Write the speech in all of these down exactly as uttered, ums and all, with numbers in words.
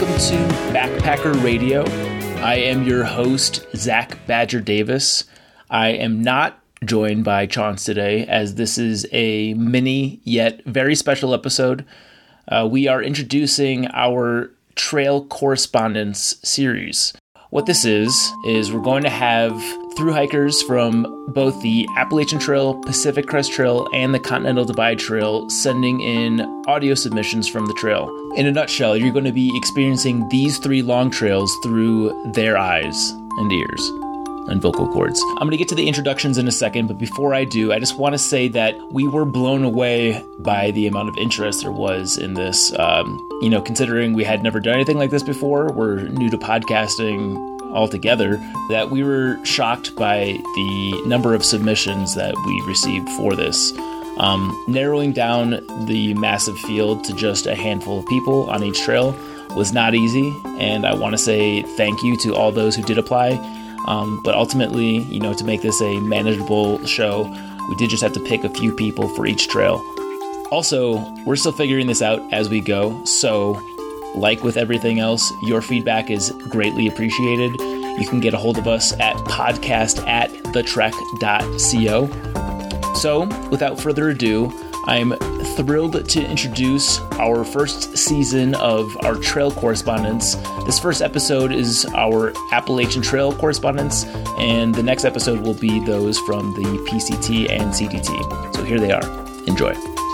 welcome to Backpacker Radio. I am your host, Zach Badger Davis. I am not joined by Chance today, as this is a mini yet very special episode. Uh, we are introducing our Trail Correspondence series. What this is, is we're going to have thru hikers from both the Appalachian Trail, Pacific Crest Trail, and the Continental Divide Trail sending in audio submissions from the trail. In a nutshell, you're going to be experiencing these three long trails through their eyes and ears and vocal cords. I'm going to get to the introductions in a second, but before I do, I just want to say that we were blown away by the amount of interest there was in this. Um, you know, considering we had never done anything like this before, we're new to podcasting altogether, that we were shocked by the number of submissions that we received for this. Um, narrowing down the massive field to just a handful of people on each trail was not easy, and I want to say thank you to all those who did apply. Um, but ultimately, you know, to make this a manageable show, we did just have to pick a few people for each trail. Also, we're still figuring this out as we go, so like with everything else, your feedback is greatly appreciated. You can get a hold of us at podcast at thetrek dot co. So, without further ado, I'm thrilled to introduce our first season of our Trail Correspondence. This first episode is our Appalachian Trail Correspondence, and the next episode will be those from the P C T and C D T. So here they are. Enjoy.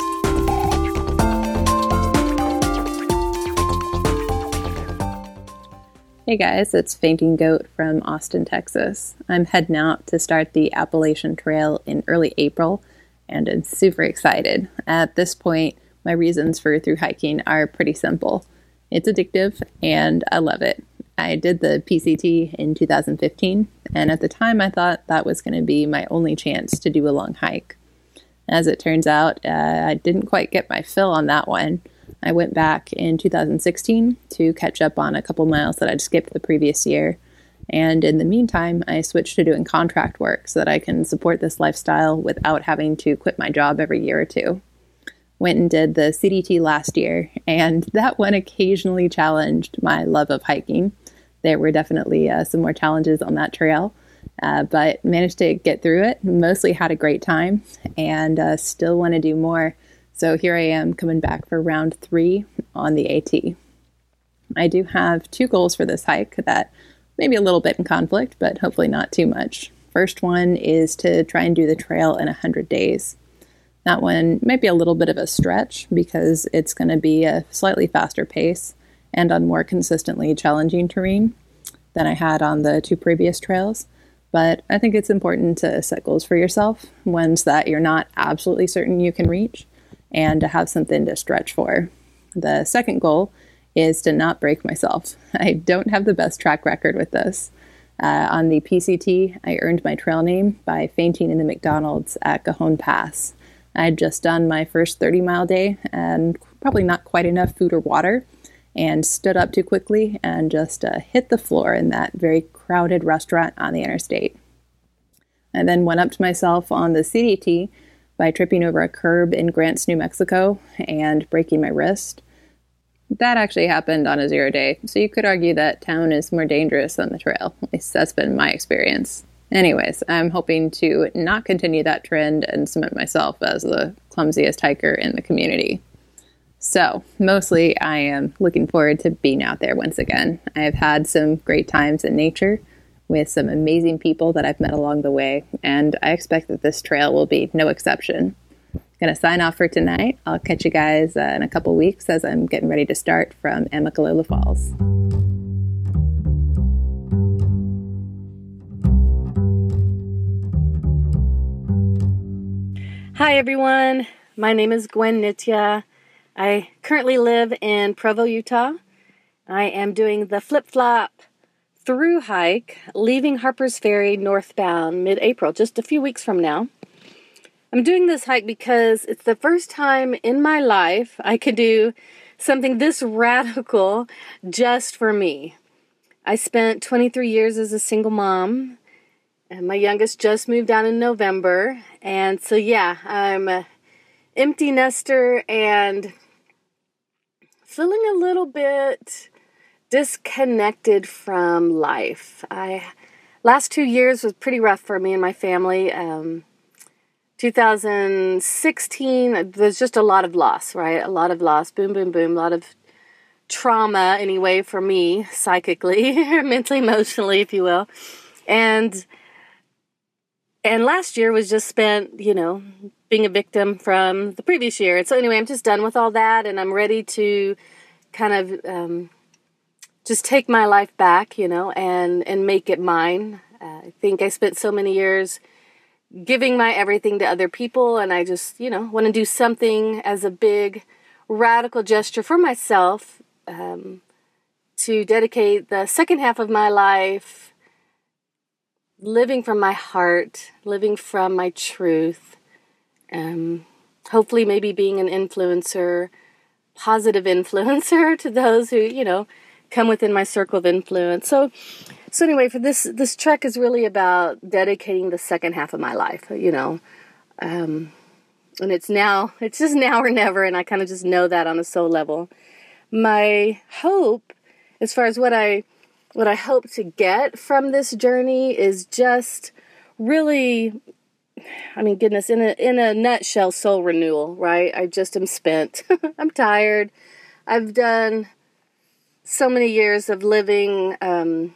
Hey guys, it's Fainting Goat from Austin, Texas. I'm heading out to start the Appalachian Trail in early April, and I'm super excited. At this point, my reasons for thru hiking are pretty simple. It's addictive, and I love it. I did the P C T in two thousand fifteen, and at the time I thought that was going to be my only chance to do a long hike. As it turns out, uh, I didn't quite get my fill on that one. I went back in two thousand sixteen to catch up on a couple miles that I'd skipped the previous year. And in the meantime, I switched to doing contract work so that I can support this lifestyle without having to quit my job every year or two. Went and did the C D T last year, and that one occasionally challenged my love of hiking. There were definitely uh, some more challenges on that trail, uh, but managed to get through it. Mostly had a great time, and uh, still want to do more. So here I am coming back for round three on the AT. I do have two goals for this hike that maybe a little bit in conflict, but hopefully not too much. First one is to try and do the trail in one hundred days. That one might be a little bit of a stretch because it's going to be a slightly faster pace and on more consistently challenging terrain than I had on the two previous trails. But I think it's important to set goals for yourself, ones that you're not absolutely certain you can reach, and to have something to stretch for. The second goal is to not break myself. I don't have the best track record with this. Uh, on the P C T, I earned my trail name by fainting in the McDonald's at Cajon Pass. I had just done my first thirty mile day and probably not quite enough food or water, and stood up too quickly and just uh, hit the floor in that very crowded restaurant on the interstate. I then went up to myself on the C D T by tripping over a curb in Grants, New Mexico, and breaking my wrist. That actually happened on a zero day, so you could argue that town is more dangerous than the trail. At least that's been my experience. Anyways, I'm hoping to not continue that trend and cement myself as the clumsiest hiker in the community. So, mostly I am looking forward to being out there once again. I have had some great times in nature with some amazing people that I've met along the way, and I expect that this trail will be no exception. Going to sign off for tonight. I'll catch you guys uh, in a couple weeks as I'm getting ready to start from Amicalola Falls. Hi everyone, my name is Gwen Nitya. I currently live in Provo, Utah. I am doing the flip-flop through hike, leaving Harper's Ferry northbound mid-April, just a few weeks from now. I'm doing this hike because it's the first time in my life I could do something this radical just for me. I spent twenty-three years as a single mom, and my youngest just moved out in November. And so, yeah, I'm an empty nester and feeling a little bit disconnected from life. I last two years was pretty rough for me and my family. Um, two thousand sixteen, there's just a lot of loss, right? A lot of loss. Boom, boom, boom. A lot of trauma, anyway, for me, psychically, mentally, emotionally, if you will. And and last year was just spent, you know, being a victim from the previous year. And so anyway, I'm just done with all that, and I'm ready to kind of um, just take my life back, you know, and, and make it mine. Uh, I think I spent so many years giving my everything to other people, and I just, you know, want to do something as a big radical gesture for myself, um, to dedicate the second half of my life living from my heart, living from my truth, um, hopefully maybe being an influencer, positive influencer to those who, you know, come within my circle of influence. So, so anyway, for this, this trek is really about dedicating the second half of my life, you know, um, and it's now, it's just now or never. And I kind of just know that on a soul level. My hope, as far as what I, what I hope to get from this journey is just really, I mean, goodness, in a, in a nutshell, soul renewal, right? I just am spent. I'm tired. I've done so many years of living, um,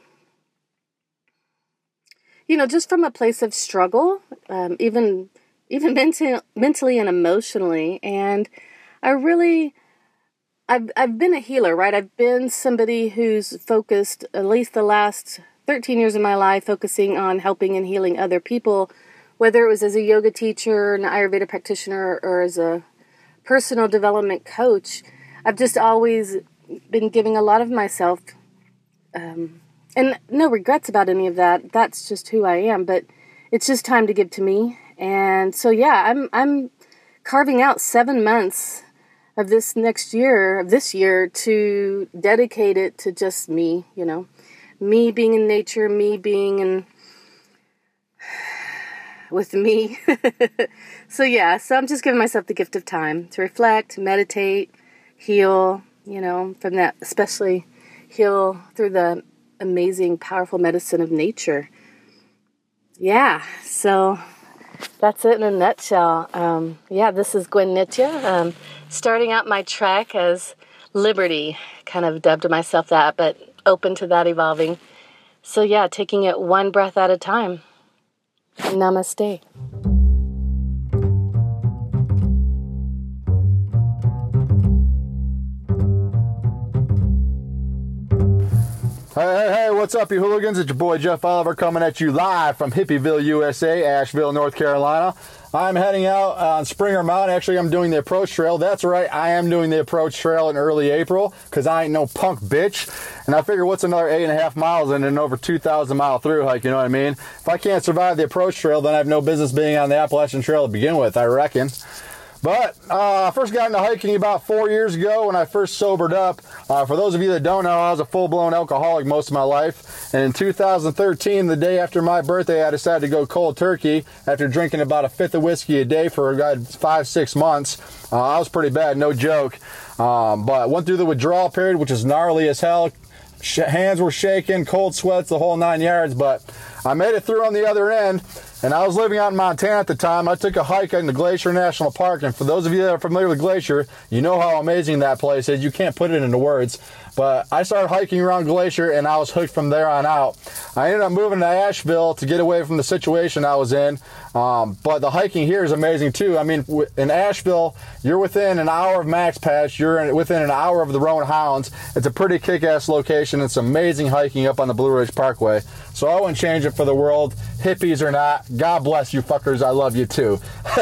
you know, just from a place of struggle, um, even even mental, mentally and emotionally. And I really, I've I've been a healer, right? I've been somebody who's focused, at least the last thirteen years of my life, focusing on helping and healing other people, whether it was as a yoga teacher, an Ayurveda practitioner, or as a personal development coach. I've just always been giving a lot of myself, um, and no regrets about any of that. That's just who I am, but it's just time to give to me. And so, yeah, I'm, I'm carving out seven months of this next year, of this year, to dedicate it to just me, you know, me being in nature, me being in, with me. So, yeah, so I'm just giving myself the gift of time to reflect, meditate, heal, you know, from that, especially heal through the amazing, powerful medicine of nature. Yeah, so that's it in a nutshell. Um, yeah, this is Gwen Nitya, um, starting out my trek as Liberty, kind of dubbed myself that, but open to that evolving. So yeah, taking it one breath at a time. Namaste. Hey, hey, hey, what's up, you hooligans? It's your boy Jeff Oliver coming at you live from Hippieville, U S A, Asheville, North Carolina. I'm heading out on Springer Mountain. Actually, I'm doing the approach trail. That's right, I am doing the approach trail in early April because I ain't no punk bitch. And I figure what's another eight and a half miles in an over two thousand mile through hike, you know what I mean? If I can't survive the approach trail, then I have no business being on the Appalachian Trail to begin with, I reckon. But uh, I first got into hiking about four years ago when I first sobered up. Uh, for those of you that don't know, I was a full-blown alcoholic most of my life. And in two thousand thirteen, the day after my birthday, I decided to go cold turkey after drinking about a fifth of whiskey a day for about five, six months. Uh, I was pretty bad, no joke. Um, but I went through the withdrawal period, which is gnarly as hell. Sh- hands were shaking, cold sweats, the whole nine yards. But I made it through on the other end. And I was living out in Montana at the time. I took a hike in the Glacier National Park. And for those of you that are familiar with Glacier, you know how amazing that place is. You can't put it into words. But I started hiking around Glacier, and I was hooked from there on out. I ended up moving to Asheville to get away from the situation I was in. Um, but the hiking here is amazing, too. I mean, in Asheville, you're within an hour of Max Patch. You're in, within an hour of the Roan Hounds. It's a pretty kick-ass location. It's amazing hiking up on the Blue Ridge Parkway. So I wouldn't change it for the world. Hippies or not, God bless you fuckers. I love you, too.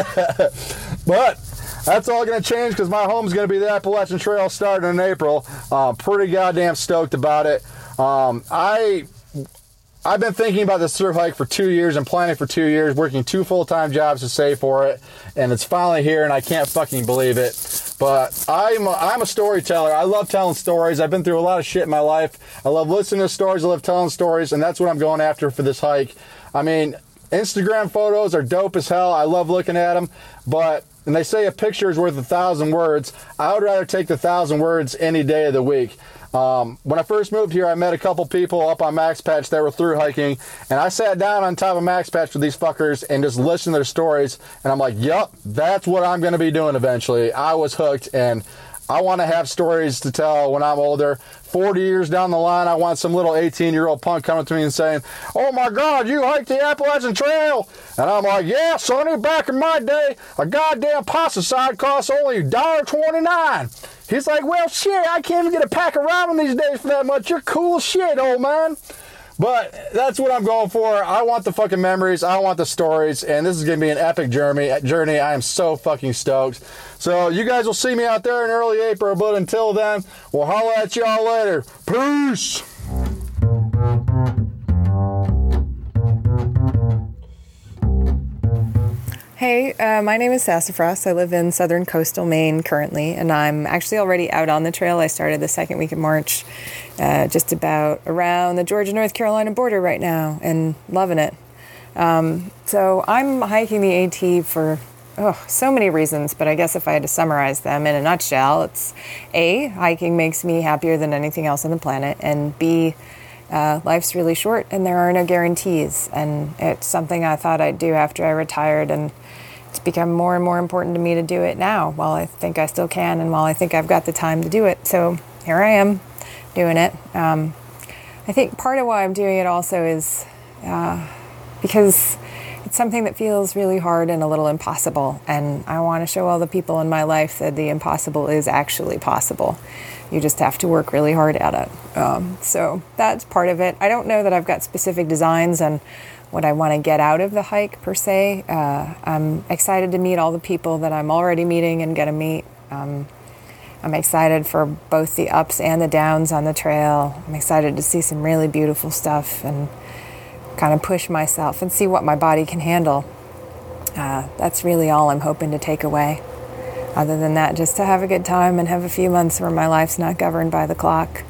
But that's all going to change because my home's going to be the Appalachian Trail starting in April. Uh, pretty goddamn stoked about it. Um, I, I've been thinking about this surf hike for two years and planning for two years, working two full-time jobs to save for it, and it's finally here, and I can't fucking believe it. But I'm a, I'm a storyteller. I love telling stories. I've been through a lot of shit in my life. I love listening to stories. I love telling stories, and that's what I'm going after for this hike. I mean, Instagram photos are dope as hell. I love looking at them, but and they say a picture is worth a thousand words. I would rather take the thousand words any day of the week. Um, when I first moved here, I met a couple people up on Max Patch that were through hiking, and I sat down on top of Max Patch with these fuckers and just listened to their stories, and I'm like, yup, that's what I'm going to be doing eventually. I was hooked, and I want to have stories to tell when I'm older. forty years down the line, I want some little eighteen-year-old punk coming to me and saying, oh my God, you hiked the Appalachian Trail. And I'm like, yeah, sonny, back in my day, a goddamn pesticide cost only one dollar twenty-nine. He's like, well, shit, I can't even get a pack of ramen these days for that much. You're cool as shit, old man. But that's what I'm going for. I want the fucking memories. I want the stories. And this is going to be an epic journey. Journey. I am so fucking stoked. So you guys will see me out there in early April. But until then, we'll holla at y'all later. Peace. Hey, uh, my name is Sassafras. I live in southern coastal Maine currently, and I'm actually already out on the trail. I started the second week of March, uh, just about around the Georgia-North Carolina border right now, and loving it. Um, so I'm hiking the AT for oh, so many reasons, but I guess if I had to summarize them in a nutshell, it's A, hiking makes me happier than anything else on the planet, and B, Uh, life's really short and there are no guarantees, and it's something I thought I'd do after I retired, and it's become more and more important to me to do it now while I think I still can and while I think I've got the time to do it. So here I am doing it. Um, I think part of why I'm doing it also is uh, because it's something that feels really hard and a little impossible, and I want to show all the people in my life that the impossible is actually possible. You just have to work really hard at it. Um, so that's part of it. I don't know that I've got specific designs on what I want to get out of the hike per se. Uh, I'm excited to meet all the people that I'm already meeting and get to meet. Um, I'm excited for both the ups and the downs on the trail. I'm excited to see some really beautiful stuff and kind of push myself and see what my body can handle. Uh, that's really all I'm hoping to take away. Other than that, just to have a good time and have a few months where my life's not governed by the clock.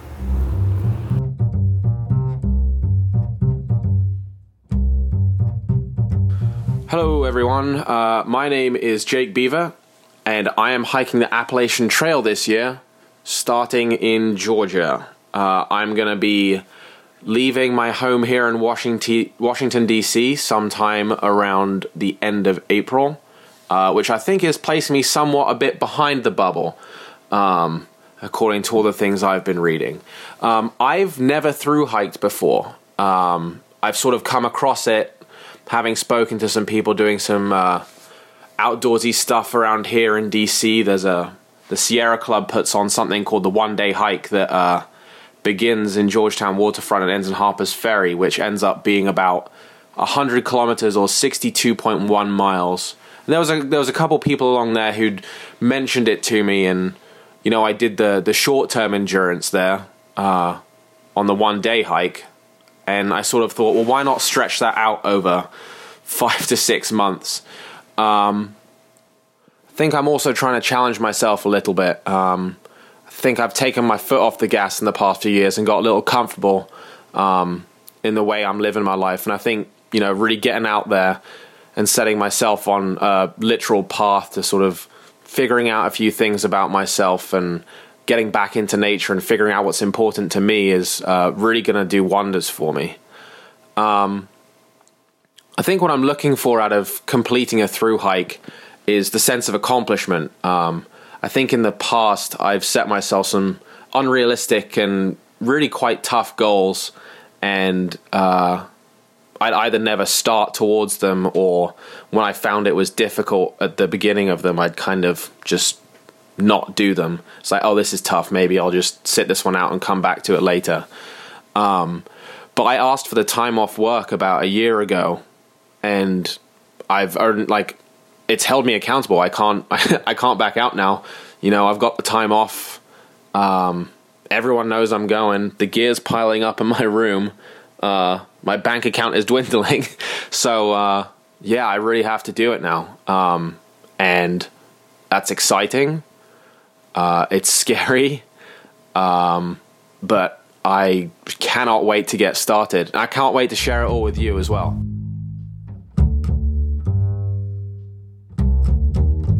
Hello everyone, uh, my name is Jake Beaver, and I am hiking the Appalachian Trail this year, starting in Georgia. Uh, I'm going to be leaving my home here in Washington, Washington D C sometime around the end of April. Uh, which I think is placing me somewhat a bit behind the bubble, um, according to all the things I've been reading. Um, I've never through hiked before. Um, I've sort of come across it, having spoken to some people doing some uh, outdoorsy stuff around here in D C. There's a the Sierra Club puts on something called the One Day Hike that uh, begins in Georgetown Waterfront and ends in Harper's Ferry, which ends up being about one hundred kilometers or sixty-two point one miles. There was a there was a couple people along there who'd mentioned it to me, and you know I did the the short term endurance there uh, on the one day hike, and I sort of thought, well, why not stretch that out over five to six months? Um, I think I'm also trying to challenge myself a little bit. Um, I think I've taken my foot off the gas in the past few years and got a little comfortable um, in the way I'm living my life, and I think you know really getting out there and setting myself on a literal path to sort of figuring out a few things about myself and getting back into nature and figuring out what's important to me is uh, really going to do wonders for me. Um, I think what I'm looking for out of completing a through hike is the sense of accomplishment. Um, I think in the past I've set myself some unrealistic and really quite tough goals, and uh, I'd either never start towards them, or when I found it was difficult at the beginning of them, I'd kind of just not do them. It's like, oh, this is tough. Maybe I'll just sit this one out and come back to it later. Um, but I asked for the time off work about a year ago, and I've earned, like, it's held me accountable. I can't, I can't back out now. You know, I've got the time off. Um, everyone knows I'm going. The gear's piling up in my room. Uh, my bank account is dwindling. So, uh, yeah, I really have to do it now. Um, and that's exciting. Uh, it's scary. Um, but I cannot wait to get started. I can't wait to share it all with you as well.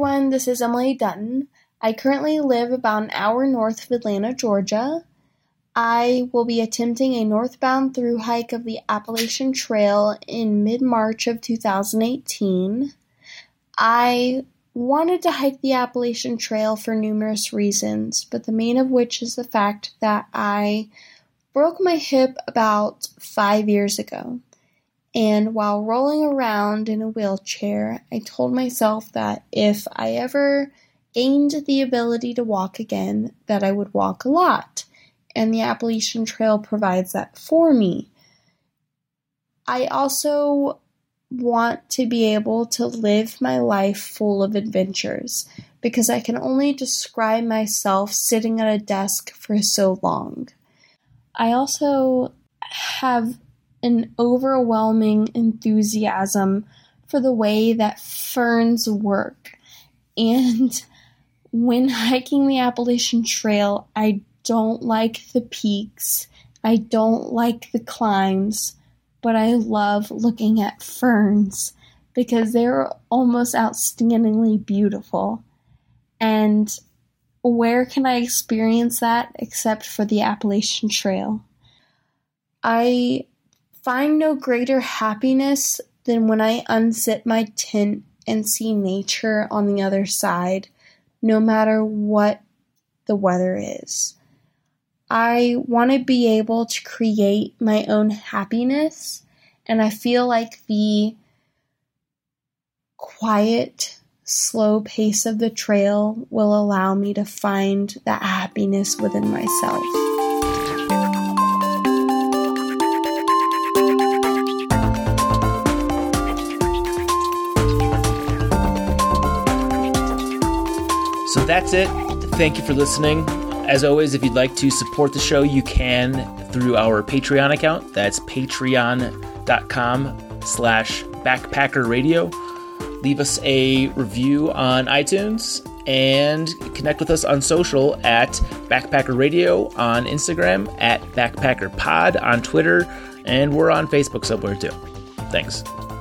everyone, this is Emily Dutton. I currently live about an hour north of Atlanta, Georgia. I will be attempting a northbound through hike of the Appalachian Trail in mid-March of two thousand eighteen. I wanted to hike the Appalachian Trail for numerous reasons, but the main of which is the fact that I broke my hip about five years ago. And while rolling around in a wheelchair, I told myself that if I ever gained the ability to walk again, that I would walk a lot. And the Appalachian Trail provides that for me. I also want to be able to live my life full of adventures because I can only describe myself sitting at a desk for so long. I also have an overwhelming enthusiasm for the way that ferns work. And when hiking the Appalachian Trail, I don't like the peaks, I don't like the climbs, but I love looking at ferns because they're almost outstandingly beautiful. And where can I experience that except for the Appalachian Trail? I find no greater happiness than when I unzip my tent and see nature on the other side, no matter what the weather is. I want to be able to create my own happiness, and I feel like the quiet, slow pace of the trail will allow me to find that happiness within myself. So that's it. Thank you for listening. As always, if you'd like to support the show, you can through our Patreon account. That's patreon.com slash backpacker radio. Leave us a review on iTunes and connect with us on social at Backpacker Radio on Instagram, at Backpacker Pod on Twitter, and we're on Facebook somewhere too. Thanks.